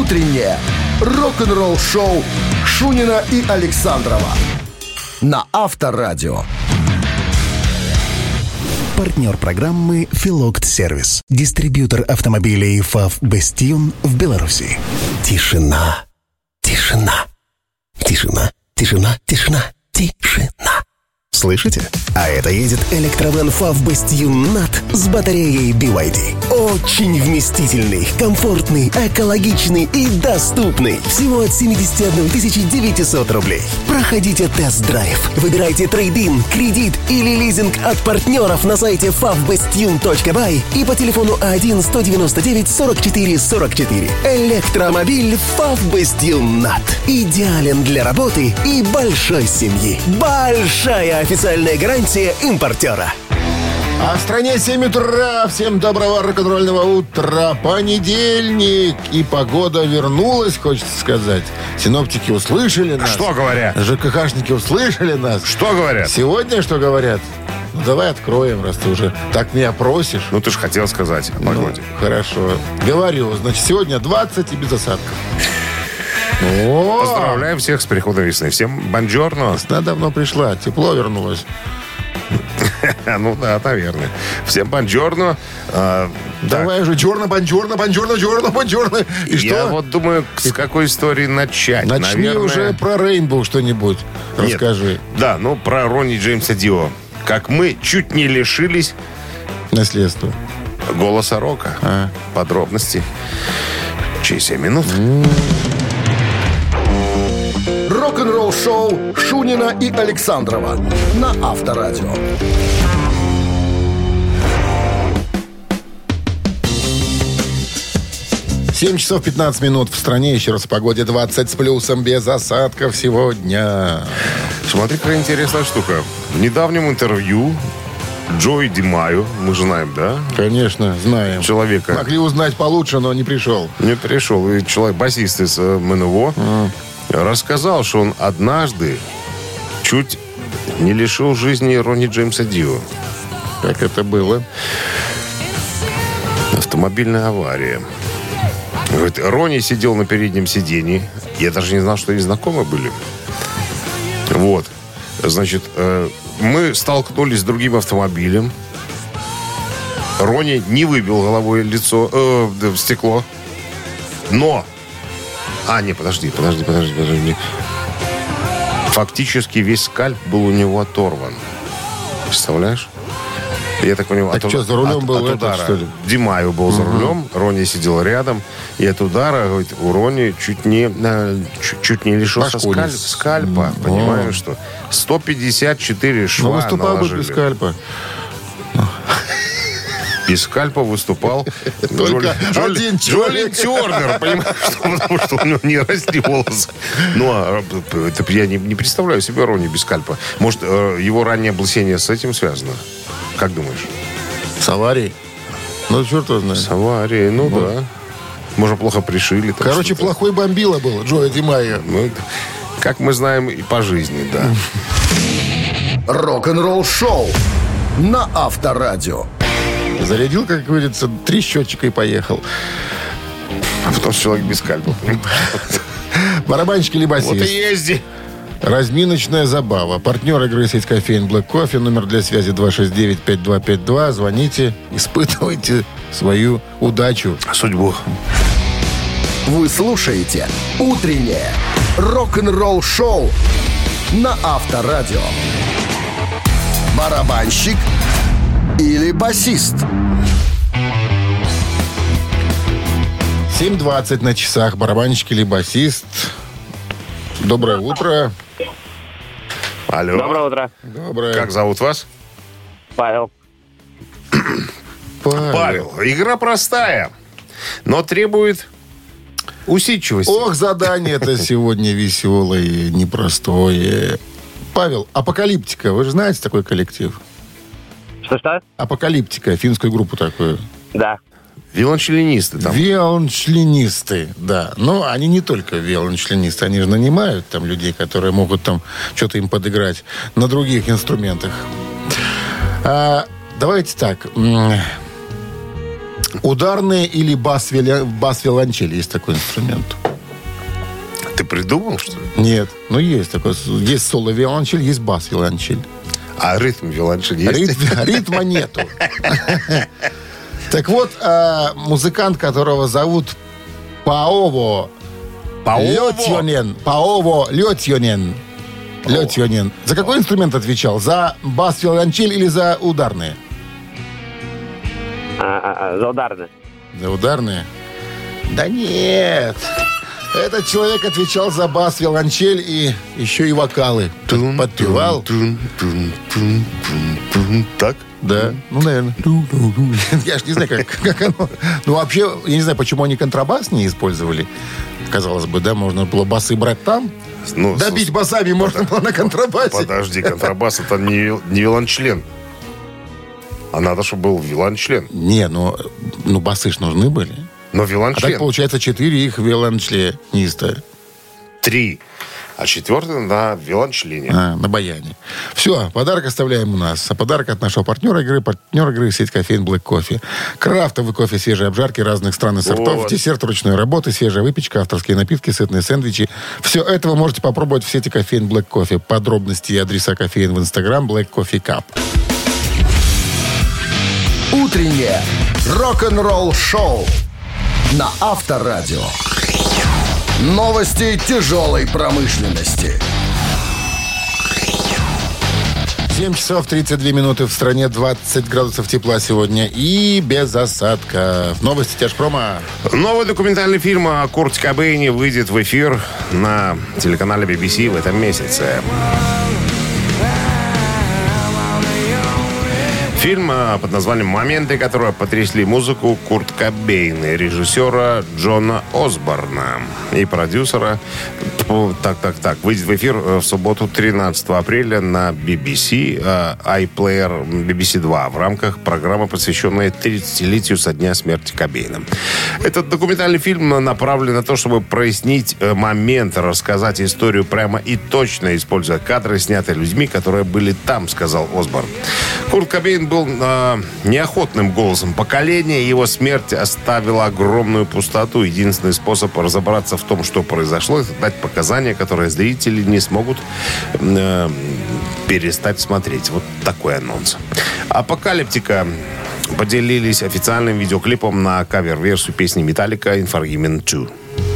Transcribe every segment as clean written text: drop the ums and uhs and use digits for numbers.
утреннее рок-н-ролл-шоу Шунина и Александрова на Авторадио. Партнер программы «Филогт Сервис». Дистрибьютор автомобилей ФАВ «Бестиюн» в Беларуси. Тишина. Тишина. Тишина. Тишина. Тишина. Тишина. Слышите? А это едет электровэн ФАВ «Бестиюн НАТ» с батареей BYD. Очень вместительный, комфортный, экологичный и доступный. Всего от 71 900 рублей. Проходите тест-драйв. Выбирайте трейд-ин, кредит или лизинг от партнеров на сайте favbestune.by и по телефону 1-199-44-44. Электромобиль ФАВ «Бестиюн НАТ». Идеален для работы и большой семьи. Большая официальная гарантия импортера. А в стране 7 утра. Всем доброго рок-н-ролльного утра. Понедельник. И погода вернулась, хочется сказать. Синоптики услышали нас. Что говорят? ЖКХшники услышали нас. Что говорят? Сегодня что говорят? Ну, давай откроем, раз ты уже так меня просишь. Ну, ты же хотел сказать о погоде. Ну, хорошо. Говорю, значит, сегодня 20 и без осадков. О! Поздравляем всех с приходом весны. Всем бонжорно. Весна давно пришла, тепло вернулось. Ну да, наверное. Всем бонжорно. Давай же, бонжорно. И что? Я вот думаю, с какой истории начать. Начни Наверное... уже про Рейнбоу что-нибудь. Расскажи. Нет. Да, ну про Ронни Джеймса Дио. Как мы чуть не лишились наследства голоса рока. Подробности через 7 минут. Рок-н-ролл-шоу Шунина и Александрова на Авторадио. Семь часов 15 минут в стране. Еще раз о погоде. 20 с плюсом, без осадков сегодня. Смотри, какая интересная штука. В недавнем интервью Джои Димайо, мы же знаем, да? Конечно, знаем. Человека. Могли узнать получше, но не пришел. Не пришел. И человек, басист из МНО, рассказал, что он однажды чуть не лишил жизни Ронни Джеймса Дио. Как это было? Автомобильная авария. Говорит, Ронни сидел на переднем сидении. Я даже не знал, что они знакомы были. Вот. Значит, мы столкнулись с другим автомобилем. Ронни не выбил головой лицо, стекло. Но... подожди. Фактически весь скальп был у него оторван. Представляешь? Я так понимаю, так что, за рулем был от удара. что ли? Димайо был за рулем, Ронни сидел рядом. И от удара, говорит, у Ронни чуть не лишился скальпа. Понимаешь, что? 154 шва выступал наложили. бы без скальпа. Без скальпа выступал только один Джолин Тернер, понимаешь, потому что у него не росли волосы. Ну, это я не представляю себе Ронни без скальпа. Может, его раннее облысение с этим связано? Как думаешь? С аварией? Ну, черт его знает. С аварией, да. Может, плохо пришили. Короче, плохой бомбила был Джои Димайо. Ну, как мы знаем, и по жизни, да. Рок-н-ролл-шоу на Авторадио. Зарядил, как говорится, 3 счетчика и поехал. А потом человек без скальпа. Барабанщик или басист? Вот и езди. Разминочная забава. Партнер игры сеть кофеин Black Coffee. Номер для связи 269-5252. Звоните, испытывайте свою удачу. Судьбу. Вы слушаете «Утреннее рок-н-ролл-шоу» на Авторадио. Барабанщик или басист? 7:20 на часах. Барабанщик или басист? Доброе утро. Алло. Доброе утро. Доброе. Как зовут вас? Павел. Павел. Игра простая, но требует усидчивости. Ох, задание-то сегодня веселое и непростое. Павел, Апокалиптика. Вы же знаете такой коллектив? Что? Апокалиптика. Финскую группу такую. Да. Виолончелинисты там. Виолончелинисты, да. Но они не только виолончелинисты. Они же нанимают там людей, которые могут там что-то им подыграть на других инструментах. Давайте так. Ударные или бас-виолончель. Есть такой инструмент. Ты придумал, что ли? Нет, ну есть такой. Есть соло-виолончель, есть бас-виолончель. А ритм виолончель есть? Ритма нету. Так вот, музыкант, которого зовут Паово Лётьонен. Лётьонен. За какой инструмент отвечал? За бас-виолончель или за ударные? За ударные. За ударные? Да нет. Этот человек отвечал за бас-виолончель и еще и вокалы. Подпевал. Так? Да, ну, наверное. Я ж не знаю, как оно... Ну, вообще, я не знаю, почему они контрабас не использовали. Казалось бы, да, можно было басы брать там. Ну, добить басами можно было на контрабасе. Подожди, контрабас это не виолончлен. А надо, чтобы был виолончлен. Не, ну басы ж нужны были. Но А виолончлен. так, получается, 4 их виолончлениста. 3. А 4 на виолончлене. На баяне. Все, подарок оставляем у нас. А подарок от нашего партнера игры сеть кофеин Black Coffee. Крафтовый кофе, свежие обжарки разных стран и сортов, Вот. десерт ручной работы, свежая выпечка, авторские напитки, сытные сэндвичи. Все это вы можете попробовать в сети кофеин Black Coffee. Подробности и адреса кофеин в Instagram Black Coffee Cup. Утреннее рок-н-ролл-шоу на Авторадио. Новости тяжелой промышленности. 7 часов 32 минуты в стране, 20 градусов тепла сегодня и без осадков. Новости тяжпрома. Новый документальный фильм о Курте Кобейне выйдет в эфир на телеканале BBC в этом месяце. Фильм под названием «Моменты, которые потрясли музыку» Курт Кобейн, режиссера Джона Осборна и продюсера. Выйдет в эфир в субботу 13 апреля на BBC iPlayer BBC 2 в рамках программы, посвященной 30-летию со дня смерти Кобейна. Этот документальный фильм направлен на то, чтобы прояснить момент, рассказать историю прямо и точно, используя кадры, снятые людьми, которые были там, сказал Осборн. Курт Кобейн был неохотным голосом поколения. Его смерть оставила огромную пустоту. Единственный способ разобраться в том, что произошло, это дать показания, которые зрители не смогут перестать смотреть. Вот такой анонс. Апокалиптика поделились официальным видеоклипом на кавер-версию песни Metallica «Unforgiven 2».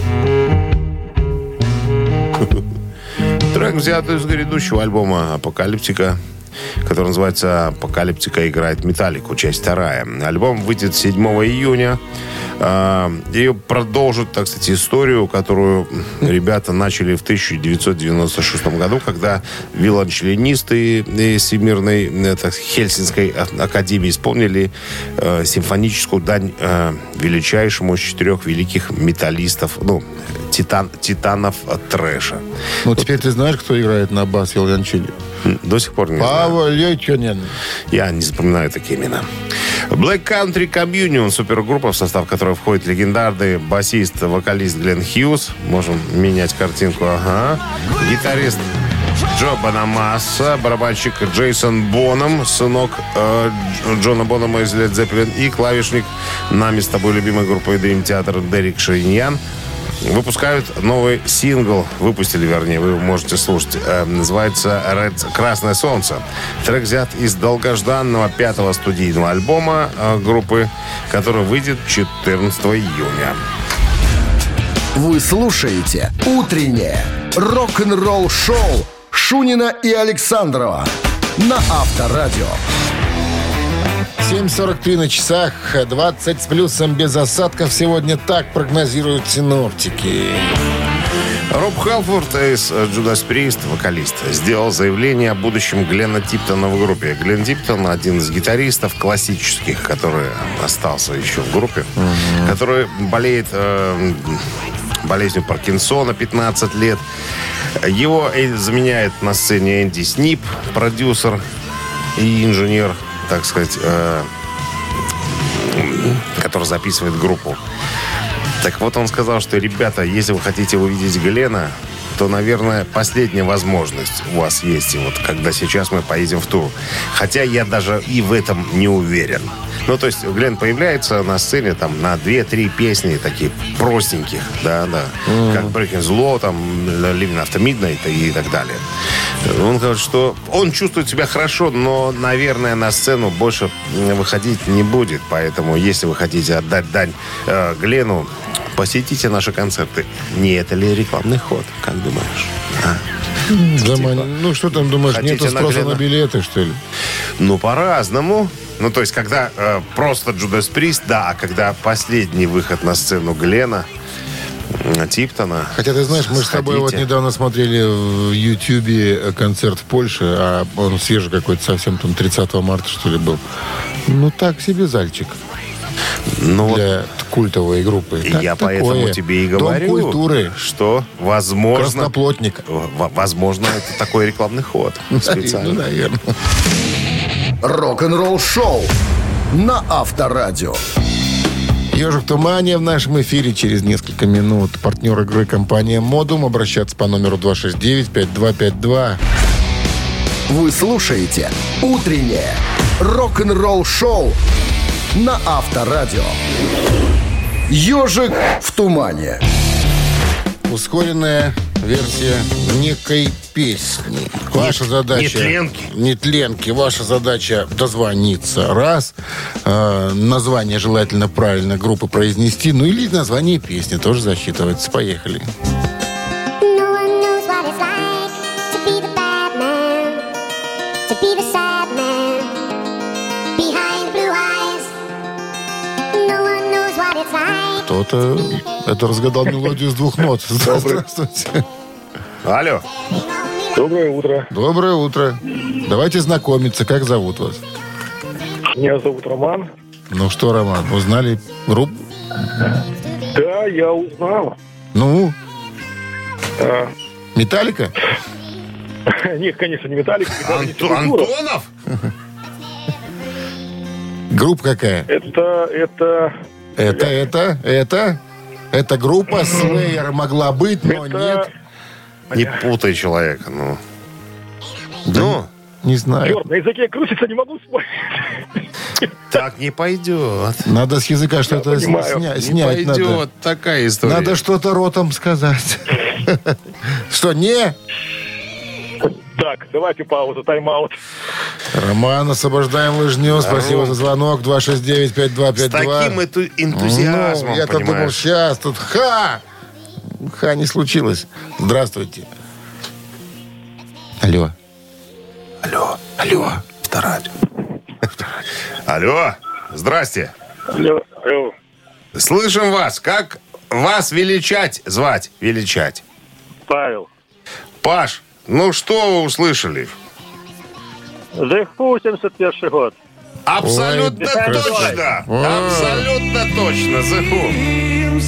Трек взят из грядущего альбома «Апокалиптика», который называется «Апокалиптика играет Металлику», часть 2. Альбом выйдет 7 июня. Ее продолжит, так сказать, историю, которую ребята начали в 1996 году, когда виолончелинисты Всемирной Хельсинской академии исполнили симфоническую дань величайшему из 4 великих металлистов, титанов трэша. Ну, теперь ты знаешь, кто играет на бас-виолончели? До сих пор не знаю. Паво Лётьонен. Я не запоминаю такие имена. Black Country Communion, супергруппа, в состав которой входит легендарный басист, вокалист Глен Хьюз. Можем менять картинку. Ага. Гитарист Джо Бонамасса, барабанщик Джейсон Бонham, сынок Джона Бонhама из Led Zeppelin, и клавишник нами с тобой любимой группой Dream Theater Дерек Шариньян. Выпускают новый сингл. Выпустили, вернее, вы можете слушать. Называется «Красное солнце». Трек взят из долгожданного 5-го студийного альбома группы, который выйдет 14 июня. Вы слушаете «Утреннее рок-н-ролл-шоу» Шунина и Александрова на Авторадио. 7:43 на часах, 20 с плюсом без осадков. Сегодня так прогнозируют синоптики. Роб Халфорд из Judas Priest, вокалист, сделал заявление о будущем Глена Типтона в группе. Глен Типтон — один из гитаристов классических, который остался еще в группе, который болеет болезнью Паркинсона 15 лет. Его заменяет на сцене Энди Снип, продюсер и инженер, так сказать, который записывает группу. Так вот, он сказал, что, ребята, если вы хотите увидеть Глена, то, наверное, последняя возможность у вас есть. И вот когда сейчас мы поедем в тур. Хотя я даже и в этом не уверен. Ну, то есть Глен появляется на сцене там на 2-3 песни таких простеньких, да, как Breaking the Law, там, Living After Midnight и так далее. Он говорит, что он чувствует себя хорошо, но, наверное, на сцену больше выходить не будет. Поэтому, если вы хотите отдать дань Глену, посетите наши концерты. Не это ли рекламный ход, как думаешь? Ну, что там думаешь, Хотите нету спроса на билеты, что ли? Ну, по-разному. Ну, то есть, когда просто Джудас Прист, да, а когда последний выход на сцену Глена, Типтона. Хотя, ты знаешь, мы с тобой вот недавно смотрели в Ютьюбе концерт в Польше, а он свежий какой-то совсем, там 30 марта, что ли, был. Ну, так себе зальчик. Ну, для культовой группы. Так, я поэтому тебе и говорю, Дом культуры, что, возможно... Красноплотник. Возможно, это такой рекламный ход. Специально. Ну, наверное. Рок-н-ролл шоу на Авторадио. «Ежик в тумане» в нашем эфире через несколько минут. Партнер игры — компания «Модум». Обращаться по номеру 269-5252. Вы слушаете «Утреннее рок-н-ролл шоу» на Авторадио. «Ежик в тумане». Ускоренная версия некой песни. Ваша задача... Нетленки. Ваша задача дозвониться. Раз. Название желательно правильно группы произнести. Ну или название песни тоже засчитывается. Поехали. Кто-то это разгадал мелодию с 2 нот. Здравствуйте. Алло. Доброе утро. Доброе утро. Давайте знакомиться. Как зовут вас? Меня зовут Роман. Ну что, Роман, узнали группу? Да, я узнал. Ну? Металлика? Нет, конечно, не Металлика. Антонов? Группа какая? Это группа Slayer могла быть, но нет. Не путай человека, ну. Ну, не знаю. Черт, на языке крутится, не могу спорить. Так не пойдет. Надо с языка что-то снять. Не пойдет, такая история. Надо что-то ротом сказать. Что, не? Так, давайте паузу, тайм-аут. Роман, освобождаем лыжню. Спасибо за звонок. 269-5252. С таким энтузиазмом, я-то думал, сейчас тут ха не случилось. Здравствуйте. Алло. Авторадио. Алло. Здрасте. Алло. Слышим вас. Как вас звать? Величать. Павел. Паш, ну что вы услышали? The Who, 71 год. Абсолютно точно. Абсолютно точно. The Who.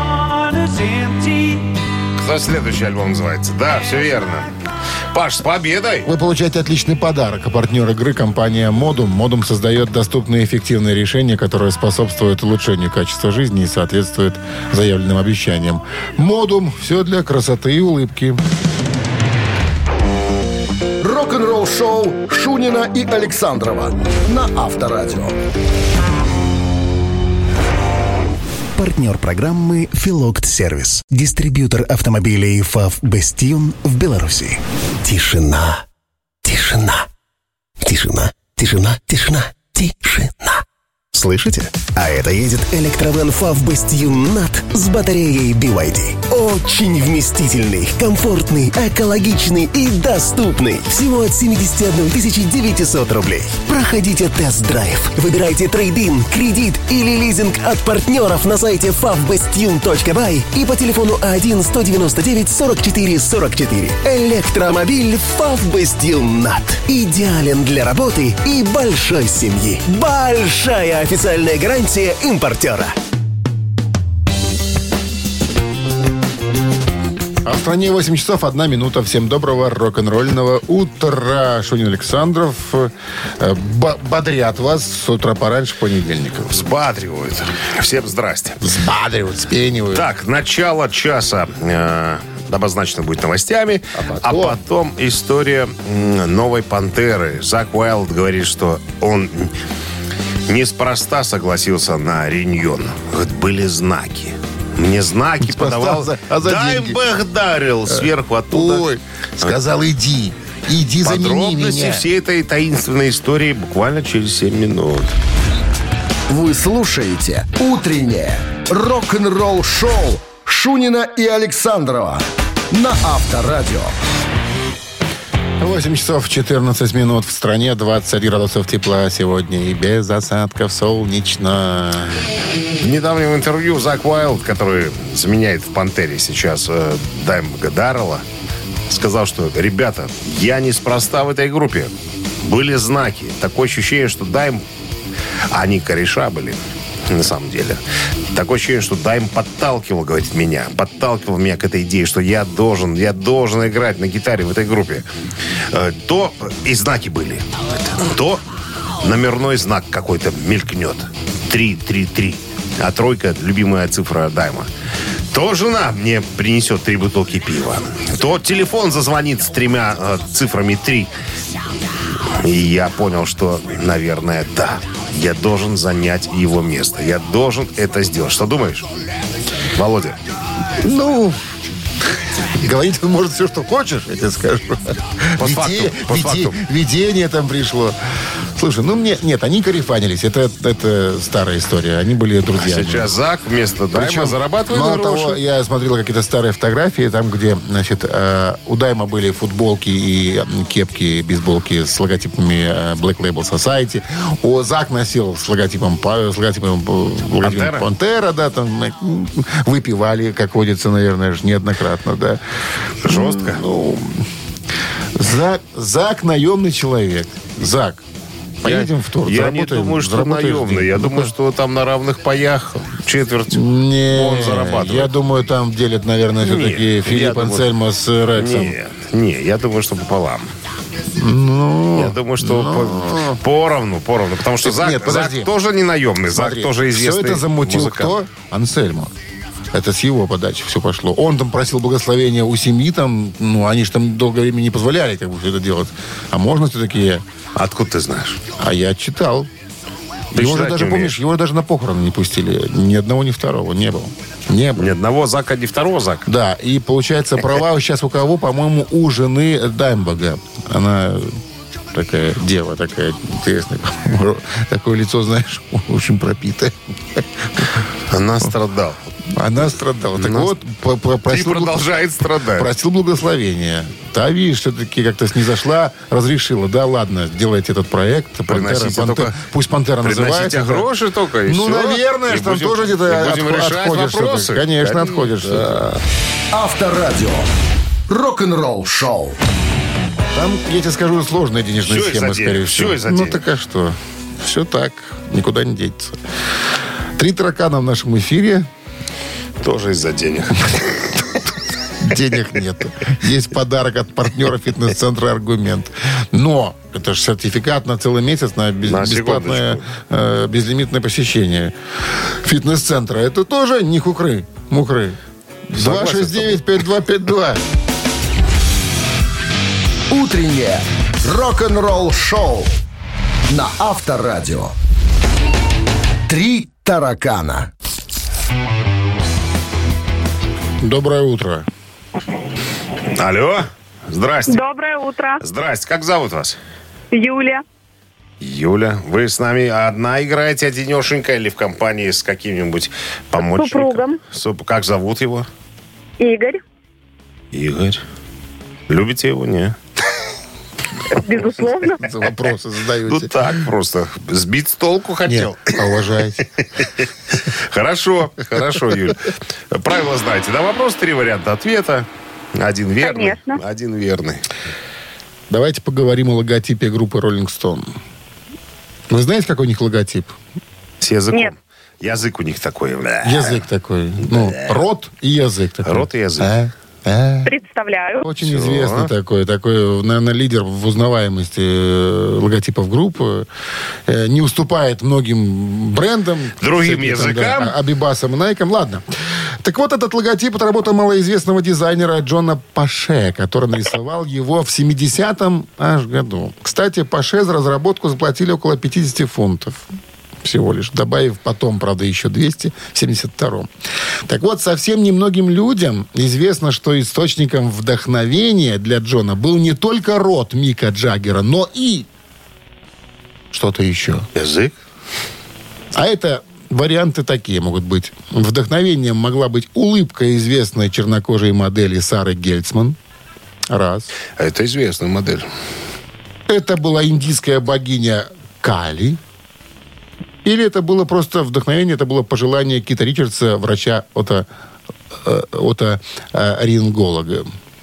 Кто следующий альбом называется? Да, все верно. Паш, с победой! Вы получаете отличный подарок. А партнер игры — компания «Модум». «Модум» создает доступные и эффективные решения, которые способствуют улучшению качества жизни и соответствуют заявленным обещаниям. «Модум» — все для красоты и улыбки. Рок-н-ролл шоу Шунина и Александрова на Авторадио. Партнер программы «Филогт Сервис». Дистрибьютор автомобилей ФАВ «Бестиюн» в Беларуси. Тишина. Тишина. Тишина. Тишина. Тишина. Тишина. Слышите? А это едет электровэн ФАВ «Бестиюн НАТ» с батареей BYD. Очень вместительный, комфортный, экологичный и доступный. Всего от 71 900 рублей. Проходите тест-драйв. Выбирайте трейд-ин, кредит или лизинг от партнеров на сайте favbestune.by и по телефону 1-199-44-44. Электромобиль ФАВ «Бестиюн НАТ». Идеален для работы и большой семьи. Большая официальная гарантия импортера. А в стране 8 часов 1 минута. Всем доброго рок-н-ролльного утра. Шунин, Александров бодрят вас с утра пораньше понедельника. Взбадривают. Всем здрасте. Взбадривают, вспенивают. Так, начало часа обозначено будет новостями, а потом история новой «Пантеры». Зак Уайлд говорит, что он неспроста согласился на Риньон. Вот были знаки. Мне знаки подавал. Даймбэг дарил сверху оттуда. Ой, сказал, иди замени Подробности меня. всей этой таинственной истории буквально через 7 минут. Вы слушаете «Утреннее рок-н-ролл-шоу» Шунина и Александрова на Авторадио. 8 часов 14 минут в стране, 21 градусов тепла сегодня и без осадков, солнечно. В недавнем интервью Зак Уайлд, который заменяет в «Пантере» сейчас Даймбэга Даррелла, сказал, что, ребята, я неспроста в этой группе. Были знаки. Такое ощущение, что Дайм... Они кореша были, на самом деле. Такое ощущение, что Дайм подталкивал к этой идее, что я должен играть на гитаре в этой группе. То и знаки были. То номерной знак какой-то мелькнет. 3-3-3. А тройка — любимая цифра Дайма. То жена мне принесет 3 бутылки пива. То телефон зазвонит с 3 цифрами 3. И я понял, что, наверное, да. Я должен занять его место. Я должен это сделать. Что думаешь, Володя? Ну, говорить он может все, что хочешь, я тебе скажу. Постфактум. Видение там пришло. Слушай, нет, они карифанились. Это старая история. Они были друзьями. Сейчас Зак вместо Дайма зарабатывает мало гроши. того, я смотрел какие-то старые фотографии, там, где, значит, у Дайма были футболки и кепки, бейсболки с логотипами Black Label Society. Зак носил с логотипом Пантера, да, там выпивали, как водится, наверное, неоднократно, да. Жестко. Ну, Зак наемный человек. Зак. Поедем в тур. Я не думаю, что наемный. Я думаю, что там на равных паях четверть он зарабатывает. Я думаю, там делят, наверное, все-таки Филипп Ансельмо с Рексом. Нет, я думаю, что пополам. Я думаю, что поровну. Потому что Зак тоже не наемный. Зак тоже известный все это замутил музыкант. кто? Ансельмо. Это с его подачи все пошло. Он там просил благословения у семьи, там, они же там долгое время не позволяли как бы все это делать. А можно все-таки... Откуда ты знаешь? А я читал. Ты его же даже, помнишь, его даже на похороны не пустили. Ни одного, ни второго не было. Не было. Ни одного Зака, ни второго Зака. Да, и получается, права сейчас у кого? По-моему, у жены Даймбэга. Она такая дева, такая интересная. Такое лицо, знаешь, очень пропитое. Она страдала. Так вот, И продолжает страдать. Просил благословения. Та, видишь, все-таки как-то снизошла, разрешила. Да, ладно, делайте этот проект. Пусть «Пантера» называется. Приносите гроши только, и все. Наверное, что там тоже где-то отходишь что-то. Конечно, отходишь что-то. Авторадио. Рок-н-ролл шоу. Там, я тебе скажу, сложная денежная схема, скорее всего. Ну так а что? Все так, никуда не денется. 3 таракана в нашем эфире. Тоже из-за денег. Денег нет. Есть подарок от партнера фитнес-центра «Аргумент». Но это же сертификат на целый месяц на бесплатное безлимитное посещение фитнес-центра. Это тоже не мухры. 269-5252. Утреннее рок-н-ролл шоу на Авторадио. 3 таракана. Доброе утро. Алло. Здрасте. Доброе утро. Здрасте. Как зовут вас? Юля. Юля. Вы с нами одна играете, одинешенька, или в компании с каким-нибудь помощником? Супругом. Как зовут его? Игорь. Игорь. Любите его, не? Безусловно. Вопросы задаете. Ну так, просто сбить с толку хотел. Нет, уважайте. Хорошо, Юль. Правила знаете. Да, вопрос, 3 варианта ответа. 1 верный, Конечно. 1 верный. Давайте поговорим о логотипе группы Rolling Stone. Вы знаете, какой у них логотип? С языком? Нет. Язык у них такой. Язык такой. Рот и язык такой. Рот и язык. Представляю. Очень известный такой, наверное, лидер в узнаваемости логотипов группы. Не уступает многим брендам. Другим языкам. Да, Абибасам и Найкам. Ладно. Так вот, этот логотип — это работа малоизвестного дизайнера Джона Паше, который нарисовал его в 70-м аж году. Кстати, Паше за разработку заплатили около 50 фунтов. всего лишь, добавив потом, правда, еще 200 в 72-м. Так вот, совсем немногим людям известно, что источником вдохновения для Джона был не только рот Мика Джаггера, но и что-то еще. Язык? А это варианты такие могут быть. Вдохновением могла быть улыбка известной чернокожей модели Сары Гельцман. Раз. Это известная модель. Это была индийская богиня Кали. Или это было просто вдохновение, это было пожелание Кита Ричардса, врача отоларинголога.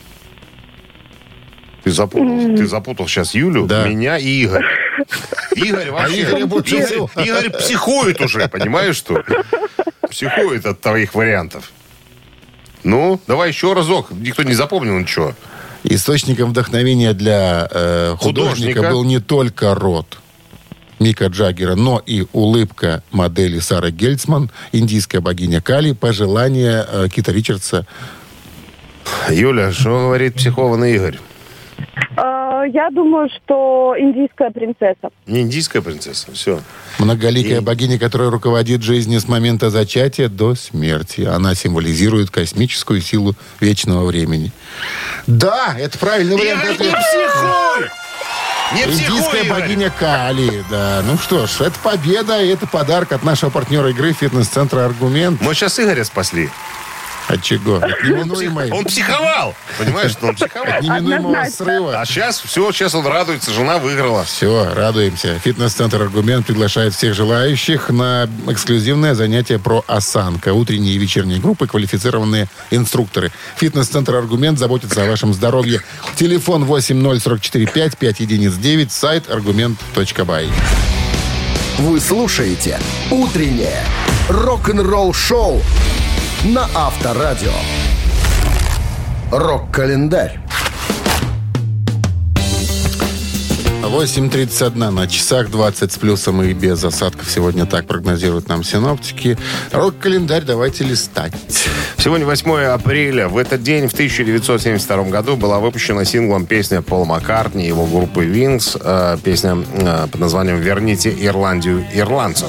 Ты запутал сейчас Юлю, да. Меня и Игорь. Игорь вообще... Игорь психует уже, понимаешь, что? Психует от твоих вариантов. Ну, давай еще разок. Никто не запомнил ничего. Источником вдохновения для художника был не только рот Мика Джаггера, но и улыбка модели Сары Гельцман, индийская богиня Кали, пожелание Кита Ричардса. Юля, что говорит психованный Игорь? Я думаю, что индийская принцесса. Не индийская принцесса, все. Многоликая богиня, которая руководит жизнью с момента зачатия до смерти. Она символизирует космическую силу вечного времени. Да, это правильный вариант. Игорь, не психуй! Индийская богиня Кали, да. Ну что ж, это победа, и это подарок от нашего партнера игры фитнес-центра «Аргумент». Мы сейчас Игоря спасли. От чего? От неминуемой... Он психовал. Понимаешь, что он психовал? От неминуемого срыва. А сейчас он радуется, жена выиграла. Все, радуемся. Фитнес-центр «Аргумент» приглашает всех желающих на эксклюзивное занятие про осанка. Утренние и вечерние группы, квалифицированные инструкторы. Фитнес-центр «Аргумент» заботится о вашем здоровье. Телефон 80445519, сайт argument.by. Вы слушаете «Утреннее рок-н-ролл-шоу» на Авторадио. Рок-календарь. 8:31 на часах, 20 с плюсом и без осадков. Сегодня так прогнозируют нам синоптики. Рок-календарь давайте листать. Сегодня 8 апреля. В этот день, в 1972 году, была выпущена синглом песня Пола Маккартни и его группы Wings. Песня под названием «Верните Ирландию ирландцам».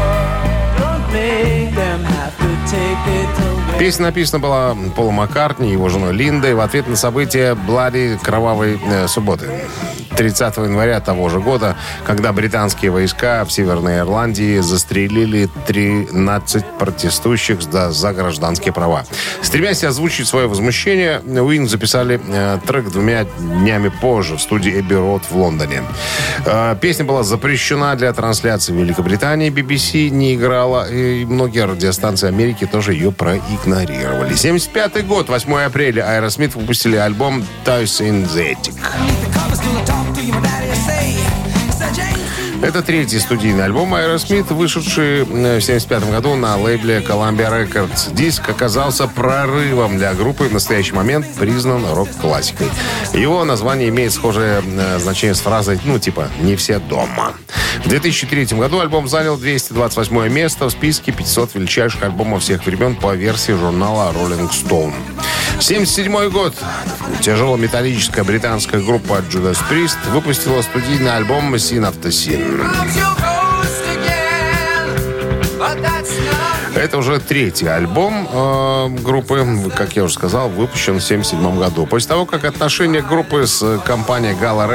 Песня написана была Полом Маккартни и его женой Линдой в ответ на события Блади кровавой субботы 30 января того же года, когда британские войска в Северной Ирландии застрелили 13 протестующих за гражданские права. Стремясь озвучить свое возмущение, Уин записали трек 2 днями позже в студии Эбби Роуд в Лондоне. Песня была запрещена для трансляции в Великобритании, BBC не играла, и многие радиостанции Америки тоже ее проигнорировали. 75 год, 8 апреля, Aerosmith выпустили альбом «Toys in the Attic». Это 3-й студийный альбом Aerosmith, вышедший в 1975 году на лейбле Columbia Records. Диск оказался прорывом для группы, в настоящий момент признан рок-классикой. Его название имеет схожее значение с фразой, «не все дома». В 2003 году альбом занял 228 место в списке 500 величайших альбомов всех времен по версии журнала Rolling Stone. 1977 год. Тяжелометаллическая британская группа Judas Priest выпустила студийный альбом Sin After Sin. Это уже 3-й альбом группы, как я уже сказал, выпущен в 1977 году. После того, как отношения группы с компанией Gal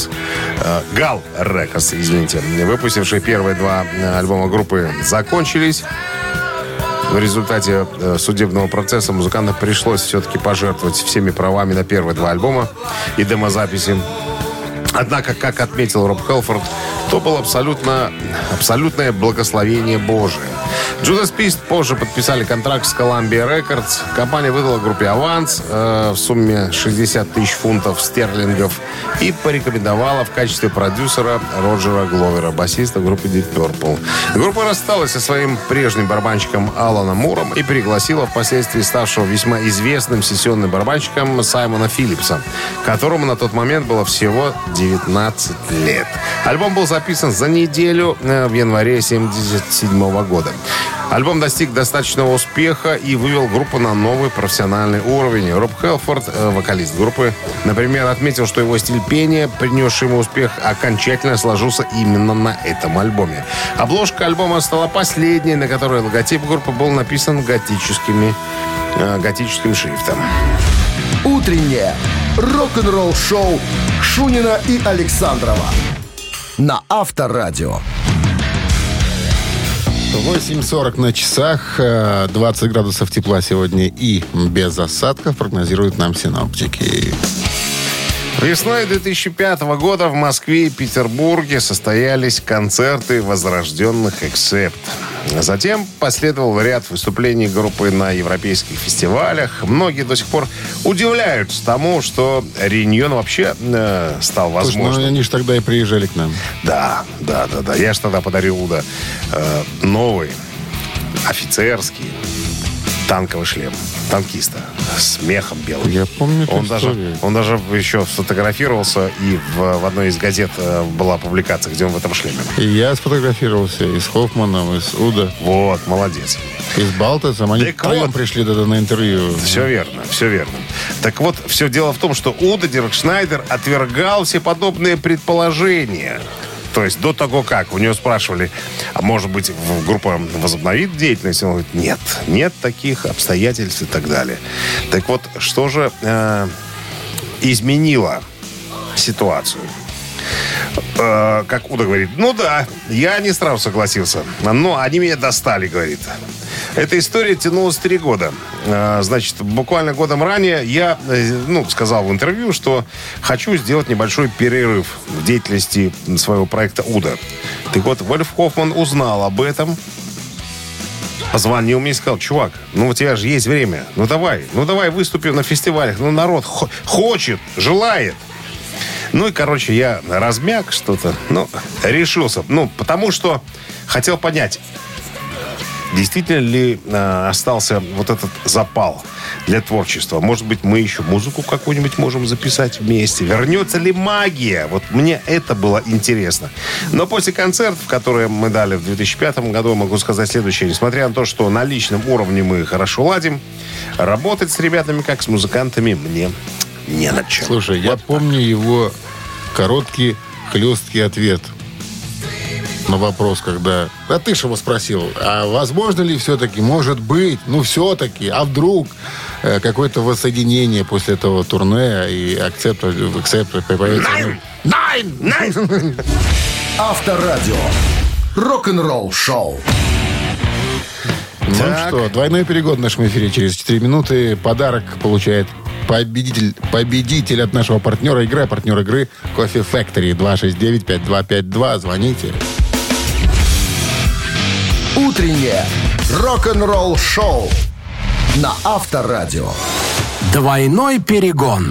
Records, выпустившей первые 2 альбома группы, закончились, в результате судебного процесса музыкантам пришлось все-таки пожертвовать всеми правами на первые 2 альбома и демозаписи. Однако, как отметил Роб Хелфорд, то было абсолютное благословение Божие. Judas Priest позже подписали контракт с Columbia Records. Компания выдала группе аванс в сумме 60 тысяч фунтов стерлингов и порекомендовала в качестве продюсера Роджера Гловера, басиста группы Deep Purple. Группа рассталась со своим прежним барабанщиком Аланом Муром и пригласила впоследствии ставшего весьма известным сессионным барабанщиком Саймона Филлипса, которому на тот момент было всего 19 лет. Альбом был записан за неделю в январе 1977 года. Альбом достиг достаточного успеха и вывел группу на новый профессиональный уровень. Роб Хелфорд, вокалист группы, например, отметил, что его стиль пения, принесший ему успех, окончательно сложился именно на этом альбоме. Обложка альбома стала последней, на которой логотип группы был написан готическим шрифтом. Утреннее рок-н-ролл-шоу Шунина и Александрова на Авторадио. 8:40 на часах, 20 градусов тепла сегодня и без осадков прогнозируют нам синоптики. Весной 2005 года в Москве и Петербурге состоялись концерты возрожденных «Accept». Затем последовал ряд выступлений группы на европейских фестивалях. Многие до сих пор удивляются тому, что реюнион вообще стал возможным. Слушай, они же тогда и приезжали к нам. Да. Я же тогда подарил Уда новый офицерский танковый шлем танкиста с мехом белым. Я помню эту историю. Он даже еще сфотографировался, и в одной из газет была публикация, где он в этом шлеме. И я сфотографировался и с Хоффманом, и с Уда. Вот, молодец. И с Балтасом. Они втроем пришли тогда на интервью. Все верно. Так вот, все дело в том, что Уда Диркшнайдер отвергал все подобные предположения. То есть до того, как у него спрашивали, а может быть, группа возобновит деятельность? Он говорит, нет таких обстоятельств и так далее. Так вот, что же изменило ситуацию? Как Уда говорит, я не сразу согласился, но они меня достали, говорит. Эта история тянулась 3 года. Значит, буквально годом ранее я сказал в интервью, что хочу сделать небольшой перерыв в деятельности своего проекта Уда. Так вот, Вольф Хоффман узнал об этом, позвонил мне и сказал, чувак, у тебя же есть время, давай выступим на фестивалях, народ хочет, желает. Я размяк что-то, решился. Потому что хотел понять, действительно ли остался вот этот запал для творчества. Может быть, мы еще музыку какую-нибудь можем записать вместе. Вернется ли магия? Вот мне это было интересно. Но после концертов, которые мы дали в 2005 году, могу сказать следующее. Несмотря на то, что на личном уровне мы хорошо ладим, работать с ребятами, как с музыкантами, мне не над чем. Слушай, я помню его короткий, хлесткий ответ на вопрос, когда... А ты же его спросил, а возможно ли все-таки, может быть, все-таки, а вдруг какое-то воссоединение после этого турне и Accept появится... Nine! Авторадио. Рок-н-ролл шоу. Что, двойной перегон в нашем эфире через 4 минуты. Подарок получает победитель от нашего партнера игры. Партнер игры Coffee Factory. 269-5252. Звоните. Утреннее рок-н-ролл шоу на Авторадио. Двойной перегон.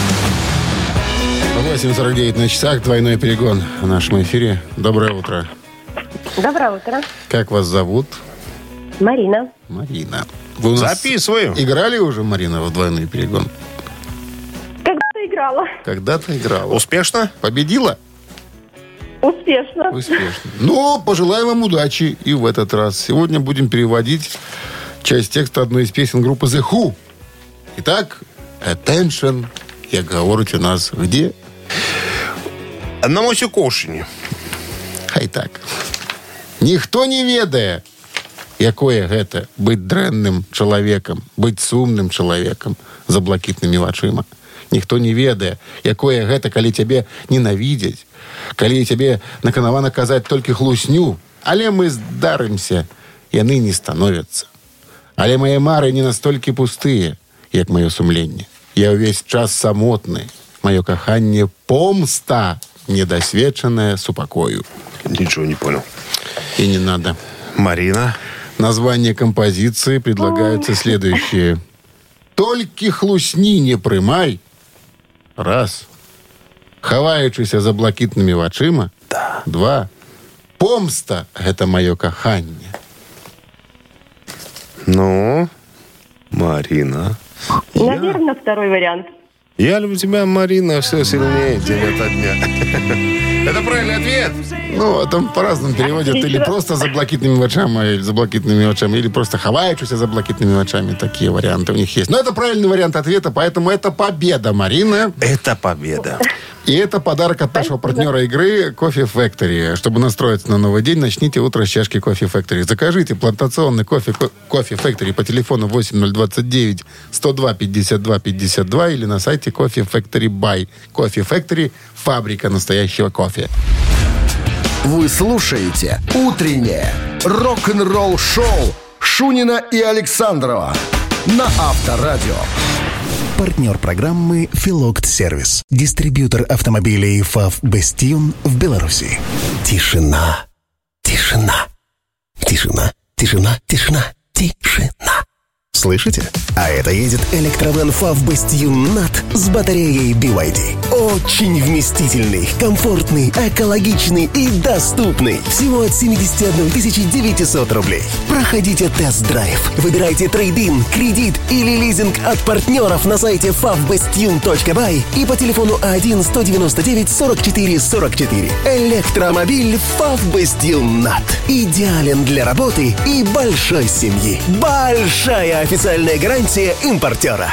8:49 на часах. Двойной перегон в нашем эфире. Доброе утро. Доброе утро. Как вас зовут? Марина. Марина. Вы у нас записываю. Играли уже, Марина, в двойной перегон? Когда-то играла. Когда-то играла. Успешно? Победила? Успешно. Но пожелаем вам удачи и в этот раз. Сегодня будем переводить часть текста одной из песен группы The Who. Итак, Attention. И говорить у нас где? На Мосюкошине. Хай так. Ніхто не ведае, якое гэта быць дрэнным чалавекам, быць сумным чалавекам за блакітнымі вачыма. Ніхто не ведае, якое гэта, калі цябе ненавідзяць, калі цябе наканавана казаць толькі хлусню, але мы здарымся, яны не становяцца. Але мае мары не настолькі пустыя, як маё сумленне. Я ўвесь час самотны. Маё каханне помста, недосвечанная супокою. Ничего не понял. И не надо. Марина. Название композиции предлагаются следующие. «Толькі хлусні не прымай». Раз. «Хаваючыся за блакітнымі вачыма». Да. Два. «Помста – гэта маё каханне». Марина. Наверное, второй вариант. Я люблю тебя, Марина, все сильнее день ото дня. Это правильный ответ. Ну, там по-разному переводят. Или просто за блакитными очами, или за блакитными очами, или просто ховаючися за блакитными очами. Такие варианты у них есть. Но это правильный вариант ответа, поэтому это победа, Марина. Это победа. И это подарок от нашего партнера игры Coffee Factory. Чтобы настроиться на новый день, начните утро с чашки Coffee Factory. Закажите плантационный кофе Coffee Factory по телефону 8029 102 52 52 или на сайте Coffee Factory Buy. Coffee Factory – фабрика настоящего кофе. Вы слушаете «Утреннее рок-н-ролл-шоу» Шунина и Александрова на Авторадио. Партнер программы «Филогт Сервис». Дистрибьютор автомобилей ФАВ «Бестиюн» в Беларуси. Тишина. Тишина. Тишина. Тишина. Тишина. Тишина. Слышите? А это едет электровэн ФАВ «Бестиюн НАТ» с батареей BYD. Очень вместительный, комфортный, экологичный и доступный. Всего от 71 900 рублей. Проходите тест-драйв. Выбирайте трейд-ин, кредит или лизинг от партнеров на сайте favbestune.by и по телефону 1-199-44-44. Электромобиль ФАВ «Бестиюн НАТ». Идеален для работы и большой семьи. Большая официальная гарантия импортера.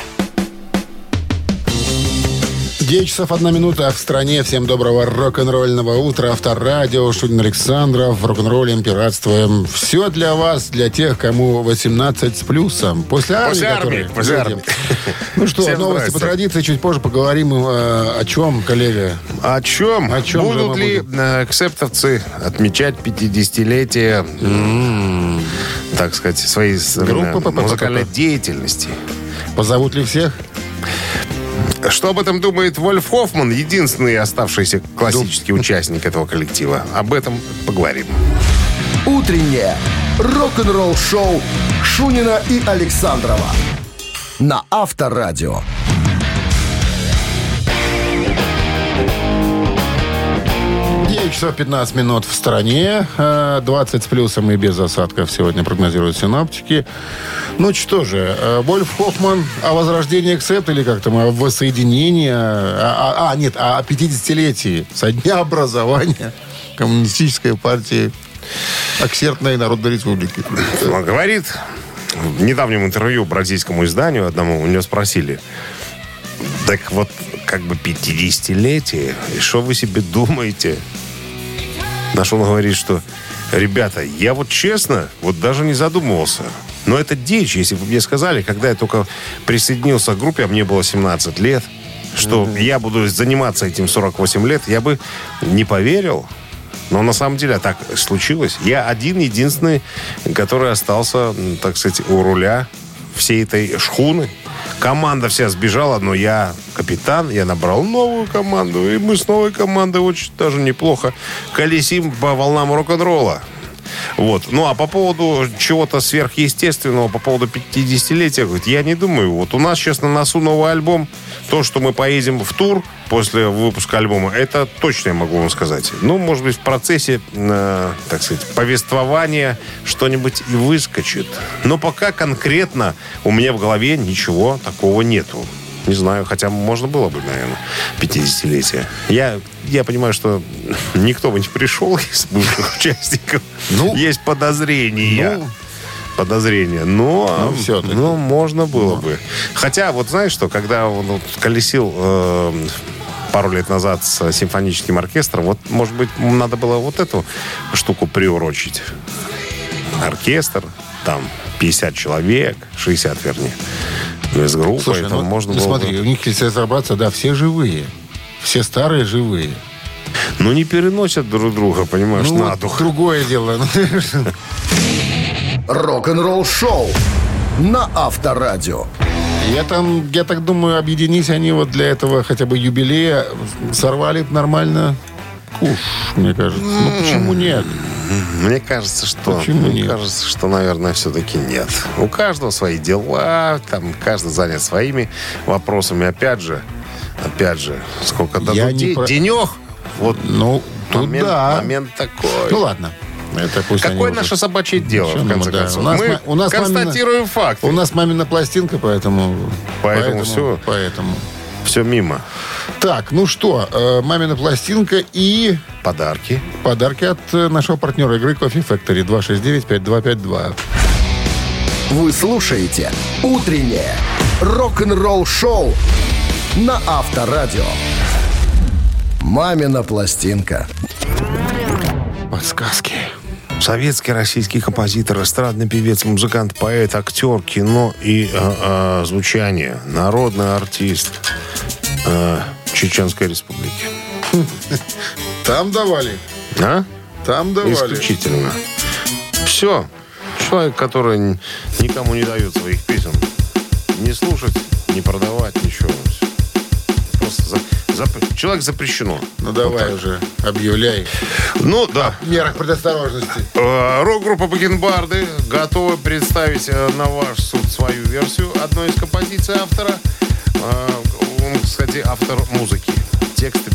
9 часов 1 минута в стране. Всем доброго рок-н-ролльного утра. Авторадио, Шунин Александров. Рок-н-роллем, пиратствуем. Все для вас, для тех, кому 18 с плюсом. После армии. Ну что, всем новости по традиции. Чуть позже поговорим о чем, коллега? О чем? Будут ли аксептовцы отмечать 50-летие, так сказать, своей музыкальной деятельности? Позовут ли всех? Что об этом думает Вольф Хоффман, единственный оставшийся классический участник этого коллектива? Об этом поговорим. Утреннее рок-н-ролл-шоу Шунина и Александрова на Авторадио. 9 часов 15 минут в стране. 20 с плюсом и без осадков сегодня прогнозируют синоптики. Ну что же, Вольф Хоффман о возрождении Accept или как там, о воссоединении, о 50-летии со дня образования Коммунистической партии Аксердной Народной Республики. Он говорит, в недавнем интервью бразильскому изданию одному у него спросили, так вот, как бы 50-летие, и что вы себе думаете? На что он говорит, что, ребята, я вот честно, вот даже не задумывался. Но это дичь, если бы мне сказали, когда я только присоединился к группе, а мне было 17 лет, что я буду заниматься этим 48 лет, я бы не поверил. Но на самом деле так случилось. Я один-единственный, который остался, так сказать, у руля всей этой шхуны. Команда вся сбежала, но я капитан, я набрал новую команду, и мы с новой командой очень даже неплохо колесим по волнам рок-н-ролла. Вот. Ну, а по поводу чего-то сверхъестественного, по поводу 50-летия, говорит, я не думаю. Вот у нас сейчас на носу новый альбом. То, что мы поедем в тур после выпуска альбома, это точно я могу вам сказать. Ну, может быть, в процессе, так сказать, повествования что-нибудь и выскочит. Но пока конкретно у меня в голове ничего такого нету. Не знаю, хотя можно было бы, наверное, 50-летие. Я понимаю, что никто бы не пришел из бывших участников. Ну, есть подозрения. Но можно было бы. Хотя, вот знаешь что, когда он вот колесил пару лет назад с симфоническим оркестром, вот, может быть, надо было вот эту штуку приурочить. Оркестр, там, 50 человек, 60, вернее. Без группы. Слушай, ну, можно было смотри, бы... у них, если разобраться, да, все живые. Все старые живые. Ну, не переносят друг друга, понимаешь, ну, на дух. Другое дело. Рок-н-ролл-шоу на Авторадио. Я так думаю, объединись они вот для этого хотя бы юбилея, сорвали нормально куш, мне кажется. Ну, почему нет? Мне кажется, что... Мне кажется, что, наверное, все-таки нет. У каждого свои дела, там, каждый занят своими вопросами. Опять же, сколько дадут денег? Вот, ну, тут момент такой. Ну, ладно. Это какое наше собачье дело, в конце концов? У нас констатируем факт. У нас мамина пластинка, поэтому все. Поэтому. Все мимо. Так, ну что, «Мамина пластинка» и... Подарки. Подарки от нашего партнера игры Coffee Factory. 269-5252. Вы слушаете «Утреннее рок-н-ролл-шоу» на Авторадио. «Мамина пластинка». Подсказки. Советский, российский композитор, эстрадный певец, музыкант, поэт, актер, кино и звучание. Народный артист Чеченской Республики. Там давали. А? Там давали. Исключительно. Все. Человек, который никому не дает своих песен. Не слушать, не продавать, ничего. Просто человек запрещено. Ну давай вот уже, объявляй. Ну да. В мерах предосторожности. Рок-группа Бакенбарды готова представить на ваш суд свою версию одной из композиций автора. Он, кстати, автор музыки. Тексты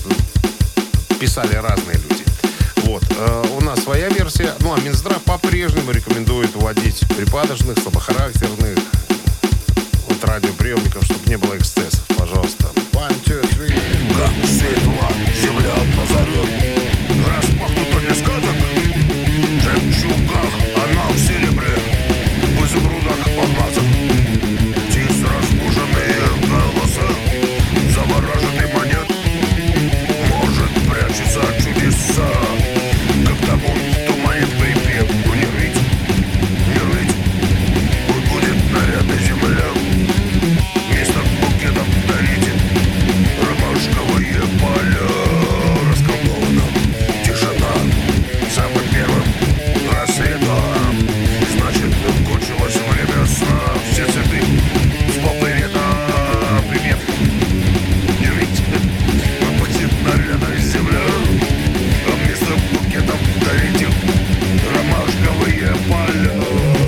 писали разные люди. Вот. У нас своя версия. Ну, а Минздрав по-прежнему рекомендует вводить припадочных, слабохарактерных радиоприемников, чтобы не было эксцессов. Пожалуйста. 1, 2, 3. Как светла земля позовет, распахнута для сказок, в жемчугах, она в серебре, в изумрудах алмазах. Птиц разбуженные голоса, завороженный монет, может прячется чудеса, когда он туманит припев. Не рыть, не рыть, пусть будет нарядная земля, вместо букетов дарите ромашковые поля. Расколдована тишина самым первым рассветом. Значит, кончилось время сна. Все цветы с полной лета. Привет. Не рыть, будет нарядная земля, а вместо букетов дарите ромашковые поля.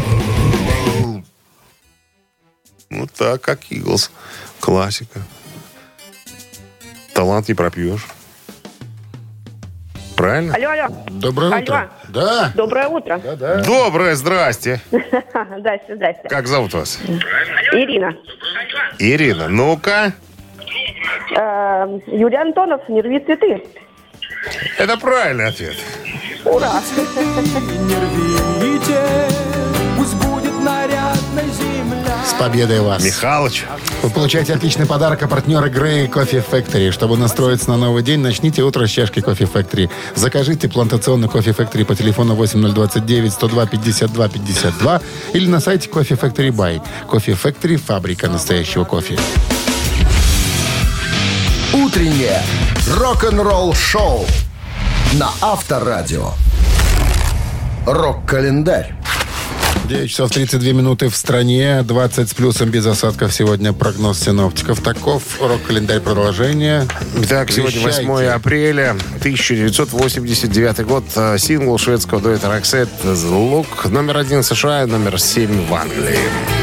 Вот так, как Иглс. Классика. Талант не пропьешь. Правильно? Алло. Доброе утро. Алло. Да. Доброе утро. Да. Доброе, здрасте. Здрасте. Как зовут вас? Ирина. Ирина, ну-ка. Юрий Антонов, «Не рви цветы». Это правильный ответ. Ура. С победой вас. Михалыч. Вы получаете отличный подарок от партнера игры Coffee Factory. Чтобы настроиться на новый день, начните утро с чашки Coffee Factory. Закажите плантационный Coffee Factory по телефону 8029-102-52-52 или на сайте Coffee Factory Buy. Coffee Factory – фабрика настоящего кофе. «Утреннее рок-н-ролл-шоу» на Авторадио. Рок-календарь. 9 часов 32 минуты в стране, 20 с плюсом без осадков сегодня прогноз синоптиков. Таков рок-календарь продолжения. Итак, сегодня 8 апреля 1989 год. Сингл шведского дуэта Roxette «The Look». Номер 1 в США, номер 7 в Англии.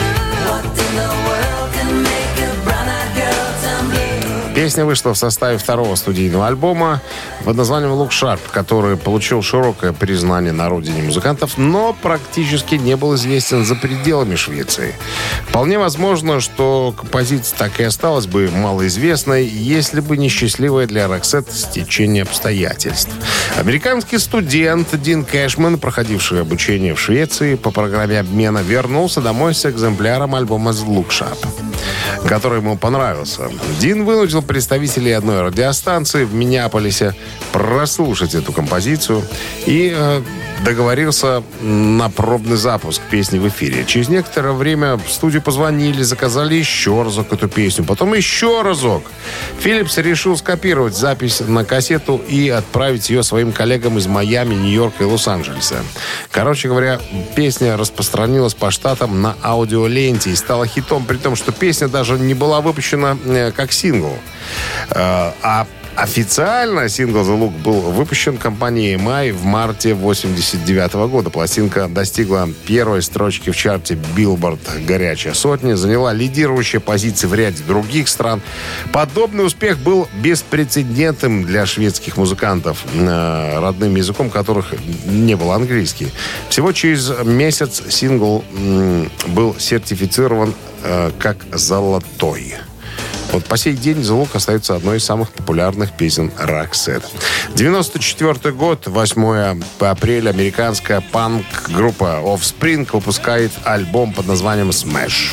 Песня вышла в составе второго студийного альбома под названием «Look Sharp», который получил широкое признание на родине музыкантов, но практически не был известен за пределами Швеции. Вполне возможно, что композиция так и осталась бы малоизвестной, если бы не счастливое для Roxette стечение обстоятельств. Американский студент Дин Кэшман, проходивший обучение в Швеции по программе обмена, вернулся домой с экземпляром альбома «The Look Sharp», который ему понравился. Дин вынудил представителей одной радиостанции в Миннеаполисе прослушать эту композицию и договорился на пробный запуск песни в эфире. Через некоторое время в студию позвонили, заказали еще разок эту песню, потом еще разок. Филлипс решил скопировать запись на кассету и отправить ее своим коллегам из Майами, Нью-Йорка и Лос-Анджелеса. Короче говоря, песня распространилась по штатам на аудиоленте и стала хитом, при том, что песня даже не была выпущена как сингл. А официально сингл «The Look» был выпущен компанией EMI в марте 1989 года. Пластинка достигла первой строчки в чарте Billboard «Горячая сотня», заняла лидирующие позиции в ряде других стран. Подобный успех был беспрецедентным для шведских музыкантов, родным языком которых не был английский. Всего через месяц сингл был сертифицирован как «золотой». Вот по сей день The Look остается одной из самых популярных песен Roxette. 94 год, 8 апреля, американская панк-группа Offspring выпускает альбом под названием Smash.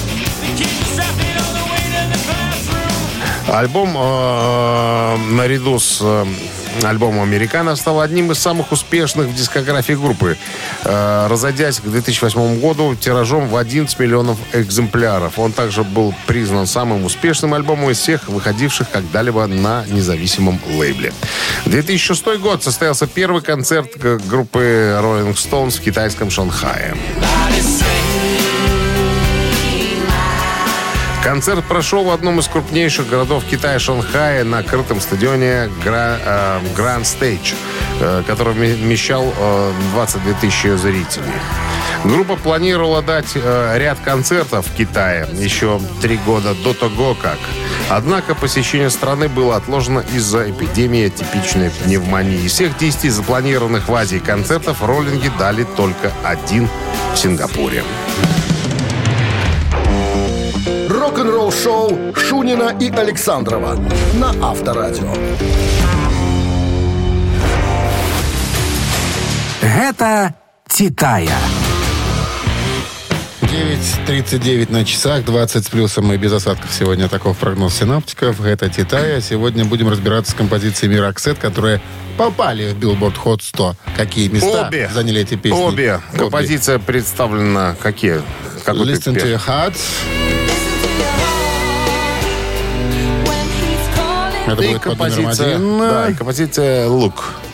Альбом наряду с альбомом «Американо» стал одним из самых успешных в дискографии группы, разойдясь к 2008 году тиражом в 11 миллионов экземпляров. Он также был признан самым успешным альбомом из всех выходивших когда-либо на независимом лейбле. 2006 год состоялся первый концерт группы Rolling Stones в китайском Шанхае. Концерт прошел в одном из крупнейших городов Китая, Шанхае, на крытом стадионе Grand Stage, который вмещал 22 тысячи зрителей. Группа планировала дать ряд концертов в Китае еще 3 года до того, как. Однако посещение страны было отложено из-за эпидемии атипичной пневмонии. Из всех 10 запланированных в Азии концертов роллинги дали только 1 в Сингапуре. Рок-н-ролл-шоу Шунина и Александрова на Авторадио. Гэта «Титая». 9:39 на часах, 20 с плюсом и без осадков сегодня. Таков прогноз синаптиков. Это «Титая». Сегодня будем разбираться с композициями Roxette, которые попали в Billboard Hot 100. Какие места заняли эти песни? Обе. Композиция представлена какие? Listen to your heart. Это будет под номером 1. Да, и композиция «Look».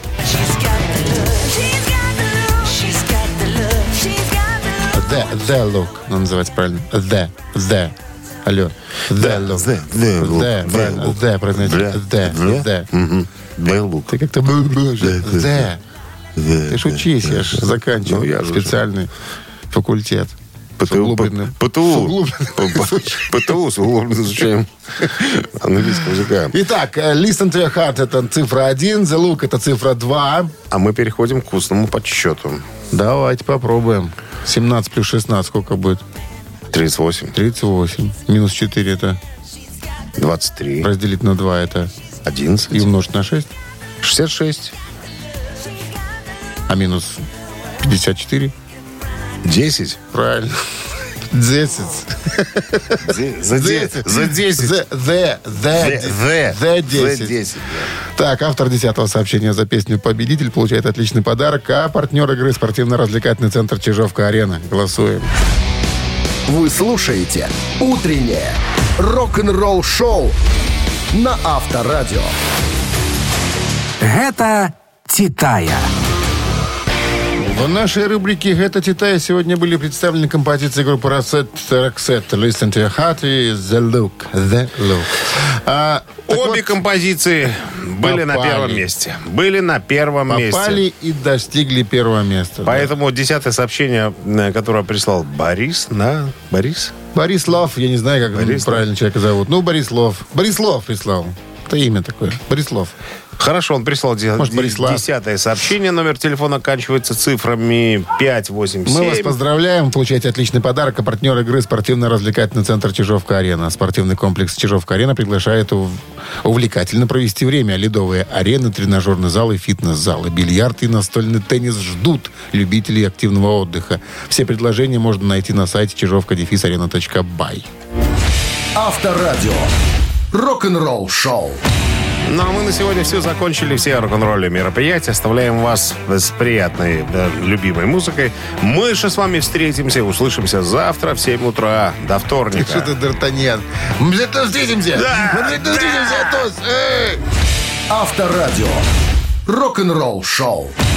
The Look. Она называется правильно. The. Алло. The Look. Правильно. The, произносите. The. Look. Ты как-то... The. Ты ж учись, я ж заканчивал специальный факультет. ПТУ с углубленным изучением английского языка. Итак, Listen to your heart — это цифра 1, The Look — это цифра 2. А мы переходим к устному подсчету. Давайте попробуем. 17 плюс 16 сколько будет? 38. 38. Минус 4 это? 23. Разделить на 2 это? 11. И умножить на 6? 66. А минус 54? 10. Правильно. 10. За 10. The 10. Так, автор 10-го сообщения за песню «Победитель» получает отличный подарок, а партнер игры — спортивно-развлекательный центр «Чижовка-Арена». Голосуем. Вы слушаете «Утреннее рок-н-ролл-шоу» на Авторадио. Гэта «Титая». В нашей рубрике «Это Титая» сегодня были представлены композиции группы Roxette «Listen to your heart» и «The Look». Обе композиции были на первом месте. Попали и достигли первого места. Поэтому 10-е сообщение, которое прислал Борис, Борислав, я не знаю, как правильно человека зовут. Борислав прислал. Это имя такое. Борислав. Хорошо, он прислал 10-е сообщение. Номер телефона оканчивается цифрами 587. Мы вас поздравляем. Получаете отличный подарок. А партнер игры — спортивно-развлекательный центр «Чижовка-Арена». Спортивный комплекс «Чижовка-Арена» приглашает увлекательно провести время. Ледовые арены, тренажерный зал и фитнес-залы, бильярд и настольный теннис ждут любителей активного отдыха. Все предложения можно найти на сайте чижовка-арена.бай. Авторадио. Рок-н-ролл-шоу. Ну, а мы на сегодня все закончили, все рок-н-ролли мероприятия. Оставляем вас с приятной, любимой музыкой. Мы же с вами встретимся, услышимся завтра в 7 утра. До вторника. Что ты, Д'Артаньян? Мы завтра встретимся! Да! Мы завтра встретимся, Атос! Авторадио. Рок-н-ролл-шоу.